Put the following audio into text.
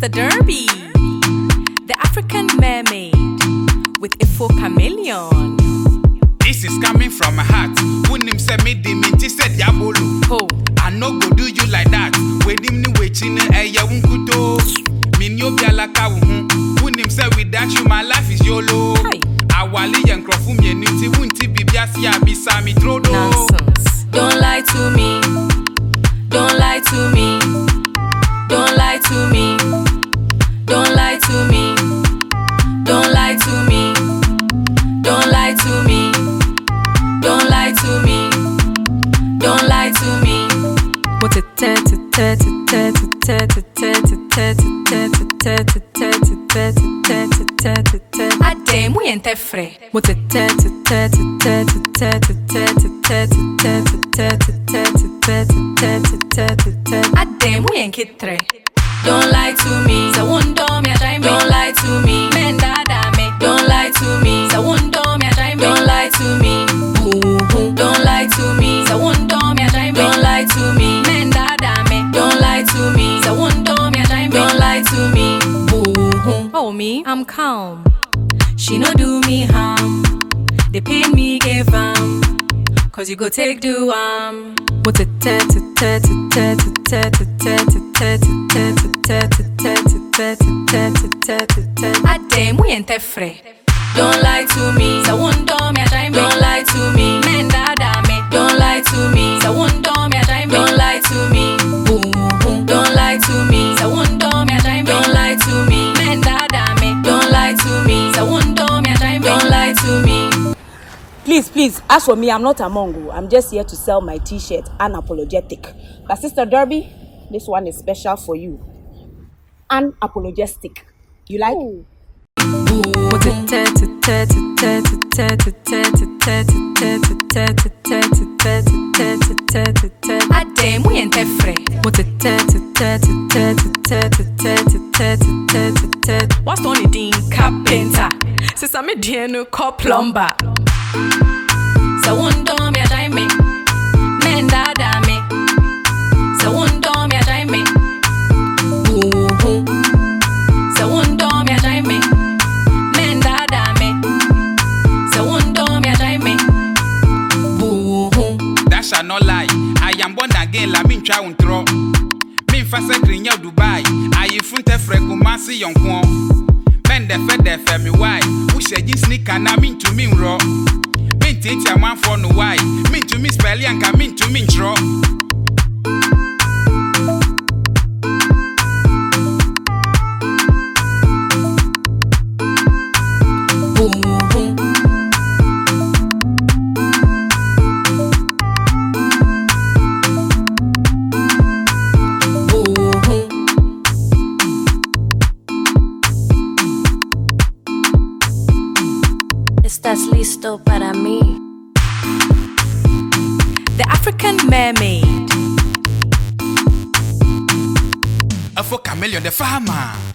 Sister Derby, the African mermaid with Ifo Chameleon. This is coming from my heart. When him say me the minty said Diabolo. Oh, I no go do you like that. When him ni waiting ya unkuto. Minyo bialaka when him say without you my life is YOLO. Awali and crofum ye niti wunti bibiasi abisa mi trodo. Nonsense. Don't lie to me. Don't lie to me. Don't lie to me. Don't lie to me. Don't lie to me. Don't lie to me. Don't lie to me. Don't lie to me. What a Adem, we ain't free. What a Adem, we ain't kitre. Don't lie to me. So one dom ya time. Don't lie to me. Men dada me. Don't lie to me. So one dom ya time. Don't lie to me. Don't lie to me. So one dom ya time. Don't lie to me. Men dada me. Don't lie to me. So one dom ya time. Don't lie to me. Oh me, I'm calm. She no do me harm. They pain me give cause you go take do What a Adem, we ain't free. Don't lie to me. So one dom ya time. Don't lie to me. Men dada me. Don't lie to me. So one dom ya time. Don't lie to me. Don't lie to me. So one dom ya time. Don't lie to me. Men dada me. Don't lie to me. So one dom ya time. Don't lie to me. Please, as for me, I'm not a Mongo. I'm just here to sell my t-shirt, unapologetic. But Sister Derby, this one is special for you. Unapologetic. You like? Adem, we ain't free. What's on the carpenter? Since I'm a DNA called plumber. So one dom ya time me. Men dada me. So one dom ya time me. So one dom ya time me. Men dada me. So one dom ya time me. That shall not lie. I am born again la min try untro. Min fase grinya Dubai. I funte frekumasi yonkwo. Men de fe mi why. Who said you sneak and I mean to me raw. Min teach a man for no why. Min to me spell yanka min to me draw. ¿Estás listo para mí? The African mermaid. Ifo Chameleon the farmer.